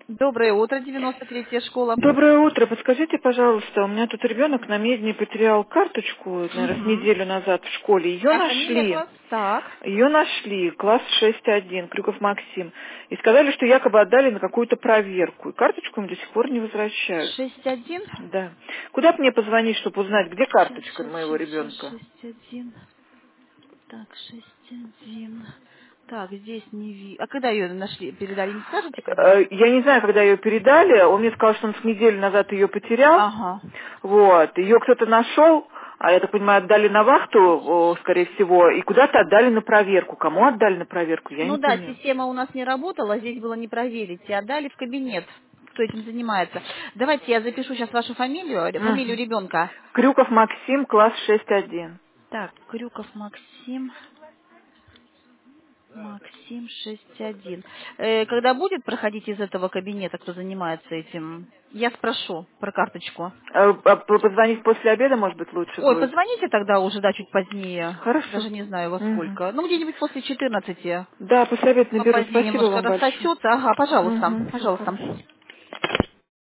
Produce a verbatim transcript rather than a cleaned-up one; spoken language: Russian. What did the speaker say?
Доброе утро, девяносто третья школа. Доброе утро. Подскажите, пожалуйста, у меня тут ребенок на медне потерял карточку, наверное, с Угу. неделю назад в школе. Ее А фамилия нашли. класс? Так. Ее нашли, класс шесть один, Крюков Максим. И сказали, что якобы отдали на какую-то проверку. И карточку им до сих пор не возвращают. Шесть один. Да. Куда бы мне позвонить, чтобы узнать, где Сейчас, карточка сейчас, моего сейчас, сейчас, ребенка? шесть один. Так, шесть один. Так, здесь не ви. А когда ее нашли? Передали, не скажете, когда? Э, Я не знаю, когда ее передали. Он мне сказал, что он с неделю назад ее потерял. Ага. Вот. Ее кто-то нашел, а я так понимаю, отдали на вахту, о, скорее всего, и куда-то отдали на проверку. Кому отдали на проверку, я Ну не да, понимаю. система у нас не работала, здесь было не проверить. И отдали в кабинет, кто этим занимается. Давайте я запишу сейчас вашу фамилию, ре- фамилию Мгм. ребенка. Крюков Максим, класс шесть один. Так, Крюков Максим. Максим шесть один. Э, когда будет проходить из этого кабинета, кто занимается этим, я спрошу про карточку. Э, а п- Позвонить после обеда, может быть, лучше Ой, будет. позвоните тогда уже, да, чуть позднее. Хорошо. Даже не знаю во Мгм. сколько. Ну, где-нибудь после четырнадцати. Да, после обеда наберу. Попозднее Спасибо немножко вам большое. рассосется. Ага, пожалуйста, Угу, всего пожалуйста. хорошего.